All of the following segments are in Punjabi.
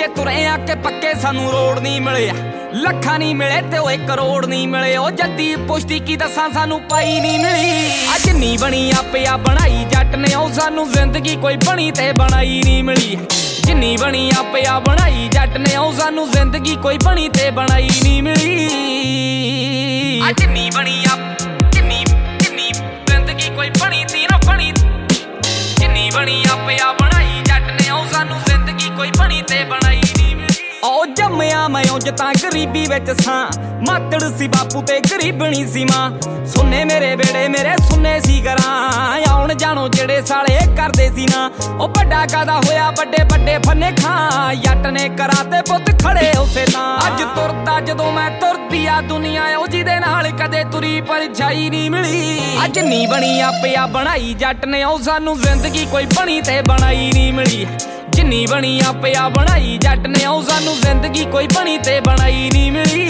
ਪਿੱਛੇ ਤੁਰੇ ਆ ਕਿ ਪੱਕੇ ਸਾਨੂੰ ਰੋਡ ਨਹੀਂ ਮਿਲਿਆ ਲੱਖਾਂ ਨਹੀਂ ਮਿਲੇ ਤੇ ਓਏ ਕਰੋੜ ਨਹੀਂ ਮਿਲੇ ਉਹ ਜੱਦੀ ਪੁਸ਼ਤੀ ਕੀ ਦੱਸਾਂ ਸਾਨੂੰ ਪਾਈ ਨਹੀਂ ਮਿਲੀ ਅੱਜ ਨਹੀਂ ਬਣੀ ਆਪਿਆ ਬਣਾਈ ਜੱਟ ਨੇ ਉਹ ਸਾਨੂੰ ਜ਼ਿੰਦਗੀ ਕੋਈ ਬਣੀ ਤੇ ਬਣਾਈ ਨਹੀਂ ਮਿਲੀ ਜਿੰਨੀ ਬਣੀ ਆਪਿਆ ਬਣਾਈ ਜੱਟ ਨੇ ਉਹ ਸਾਨੂੰ ਜ਼ਿੰਦਗੀ ਕੋਈ ਬਣੀ ਤੇ ਬਣਾਈ ਨਹੀਂ ਮਿਲੀ ਅੱਜ ਨਹੀਂ ਬਣੀ ਜਿੰਨੀ ਜ਼ਿੰਦਗੀ ਕੋਈ ਬਣੀ ਤੀ ਨਾ ਬਣੀ ਜਿੰਨੀ ਬਣੀ ਆਪਿਆ ਬਣਾਈ ਜੱਟ ਨੇ ਉਹ ਸਾਨੂੰ ਜ਼ਿੰਦਗੀ ਕੋਈ ਬਣੀ ਤੇ ਬਣਾਈ ਨਹੀਂ ਮਿਲੀ ਉਹ ਜੰਮਿਆ ਮੈਂ ਉਂਝ ਤਾਂ ਗਰੀਬੀ ਵਿੱਚ ਸਾਂ ਮਾਤੜ ਸੀ ਬਾਪੂ ਤੇ ਗਰੀਬਣੀ ਸੀ ਮਾਂ ਸੁੰਨੇ ਮੇਰੇ ਬੇੜੇ ਮੇਰੇ ਸੁੰਨੇ ਸੀ ਘਰਾਂ ਆਉਣ ਜਾਣੋ ਜਿਹੜੇ ਸਾਲੇ ਕਰਦੇ ਸੀ ਨਾ ਉਹ ਵੱਡਾ ਕਾਦਾ ਹੋਇਆ ਵੱਡੇ ਵੱਡੇ ਫੰਨੇ ਖਾਂ ਜੱਟ ਨੇ ਕਰਾਤੇ ਪੁੱਤ ਖੜੇ ਉਸੇ ਤਾਂ ਅੱਜ ਤੁਰਦਾ ਜਦੋਂ ਮੈਂ ਤੁਰਦੀ ਆ ਦੁਨੀਆ ਉਹ ਜਿਹਦੇ ਨਾਲ ਕਦੇ ਤੁਰੀ ਪਰਛਾਈ ਨਹੀਂ ਮਿਲੀ ਅੱਜ ਨਹੀਂ ਬਣੀ ਆਪਿਆ ਬਣਾਈ ਜੱਟ ਨੇ ਉਹ ਸਾਨੂੰ ਜ਼ਿੰਦਗੀ ਕੋਈ ਬਣੀ ਤੇ ਬਣਾਈ ਨਹੀਂ ਮਿਲੀ ਜਿੰਨੀ ਬਣੀ ਆਪਿਆ ਬਣਾਈ ਜੱਟ ਨੇ ਉਹ ਸਾਨੂੰ ਜ਼ਿੰਦਗੀ ਕੋਈ ਬਣੀ ਤੇ ਬਣਾਈ ਨਹੀਂ ਮਿਲੀ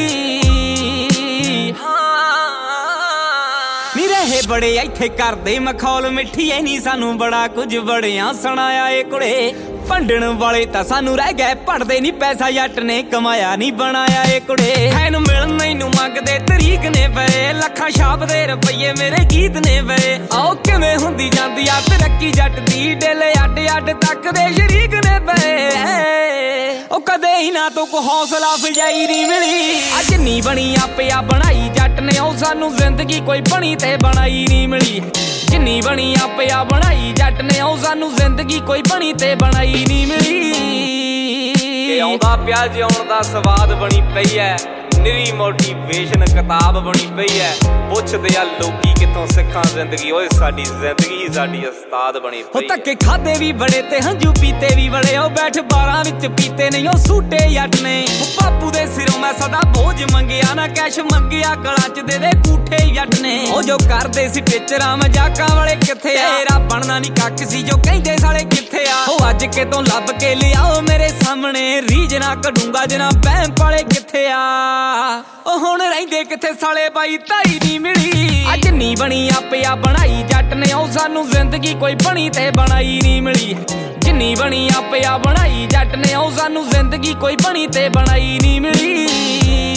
ਨੀ ਰਹੇ ਬੜੇ ਇੱਥੇ ਕਰਦੇ ਮਖੌਲ ਮਿੱਠੀ ਐ ਨੀ ਸਾਨੂੰ ਬੜਾ ਕੁਝ ਬੜਿਆਂ ਸੁਣਾਇਆ ਏ ਕੁੜੇ ਭੰਡਣ ਵਾਲੇ ਤਾਂ ਸਾਨੂੰ ਰਹਿ ਗਏ ਭੜਦੇ ਨੀ ਪੈਸਾ ਜੱਟ ਨੇ ਕਮਾਇਆ ਨੀ ਬਣਾਇਆ ਏ ਕੁੜੇ ਐਨ ਮਿਲਣ ਮੈਨੂੰ ਮੰਗਦੇ ਤਰੀਕ ਨੇ ਪਏ ਲੱਖਾਂ ਛਾਪਦੇ ਰੁਪਈਏ ਮੇਰੇ ਗੀਤ ਨੇ ਪਏ ਆਓ ਕਿਵੇਂ ਹੁੰਦੀ ਜਾਂਦੀ ਆ ਤਰੱਕੀ ਜੱਟ ਦੀ ਡੇਲੇ ਅੱਡ ਅੱਡ ਤੱਕ ਦੇ ਸ਼ਰੀਕ ਨੇ ਪਏ ਉਹ ਕਦੇ ਹੀ ਨਾ ਤੋਂ ਕੋ ਹੌਸਲਾ ਫਜਾਈ ਨਹੀਂ ਮਿਲੀ ਅੱਜ ਨਹੀਂ ਬਣੀ ਆਪਿਆ ਬਣਾਈ ਜੱਟ ਨੇ ਉਹ ਸਾਨੂੰ ਜ਼ਿੰਦਗੀ ਕੋਈ ਬਣੀ ਤੇ ਬਣਾਈ ਨਹੀਂ ਮਿਲੀ ਜਿੰਨੀ ਬਣੀ ਆਪਿਆ ਬਣਾਈ ਜੱਟ ਨੇ ਉਹ ਸਾਨੂੰ ਜ਼ਿੰਦਗੀ ਕੋਈ ਬਣੀ ਤੇ ਬਣਾਈ ਨਹੀਂ ਮਿਲੀ ਆਉਂਦਾ ਪਿਆ ਜਿਉਣ ਦਾ ਸਵਾਦ ਬਣੀ ਪਈ ਐ ਨਿਰੀ ਮੋਟੀਵੇਸ਼ਨ ਕਿਤਾਬ ਬਣੀ ਪਈ ਐ ਪੁੱਛਦੇ ਆ ਲੋਕੀ ਕਿੱਥੋਂ ਸਿੱਖਾਂ ਜ਼ਿੰਦਗੀ ਓਏ ਸਾਡੀ ਜ਼ਿੰਦਗੀ ਸਾਡੀ ਉਸਤਾਦ ਬਣੀ ਪਈ ਧੱਕੇ ਖਾਦੇ ਵੀ ਬੜੇ ਤੇ ਹੰਝੂ ਪੀਤੇ ਵੀ ਬੜੇ ਉਹ ਬੈਠ ਬਾਰਾਂ ਵਿੱਚ ਪੀਤੇ ਨਹੀਂ ਉਹ ਸੂਟੇ ਜੱਟ ਨੇ ਬਾਪੂ ਦੇ ਸਿਰੋਂ ਮੈਂ ਸਦਾ ਬੋਝ ਮੰਗਿਆ ਨਾ ਕੈਸ਼ ਮੰਗਿਆ ਗਲਾਂ ਚ ਦੇ ਕੂਠੇ ਜੱਟ ਨੇ ਉਹ ਜੋ ਕਰਦੇ ਸੀ ਟੀਚਰਾਂ ਮਜ਼ਾਕਾਂ ਵਾਲੇ ਕਿੱਥੇ ਆ ਤੇਰਾ ਬਣਨਾ ਨਹੀਂ ਕੱਖ ਸੀ ਜੋ ਕਹਿੰਦੇ ਸਾਲੇ ਕਿੱਥੇ ਆ ਉਹ ਅੱਜ ਕਿਤੋਂ ਲੱਭ ਕੇ ਲਿਆਓ ਮੇਰੇ ਸਾਹਮਣੇ ਰੀਝ ਨਾ ਕੱਢੂੰਗਾ ਜਿਨਾ ਬਹਿਮ ਪਾਲੇ ਕਿੱਥੇ ਆ ਉਹ ਹੁਣ ਰਹਿੰਦੇ ਕਿੱਥੇ ਸਾਲੇ ਬਾਈ ਤਾਈ ਨਹੀਂ ਮਿਲੀ ਅੱਜ ਨਹੀਂ ਬਣੀ ਆਪਿਆ ਬਣਾਈ ਜੱਟ ਨੇ ਉਹ ਸਾਨੂੰ ਜ਼ਿੰਦਗੀ ਕੋਈ ਬਣੀ ਤੇ ਬਣਾਈ ਨਹੀਂ ਮਿਲੀ ਜਿੰਨੀ ਬਣੀ ਆਪਿਆ ਬਣਾਈ ਜੱਟ ਨੇ ਉਹ ਸਾਨੂੰ ਜ਼ਿੰਦਗੀ ਕੋਈ ਬਣੀ ਤੇ ਬਣਾਈ ਨਹੀਂ ਮਿਲੀ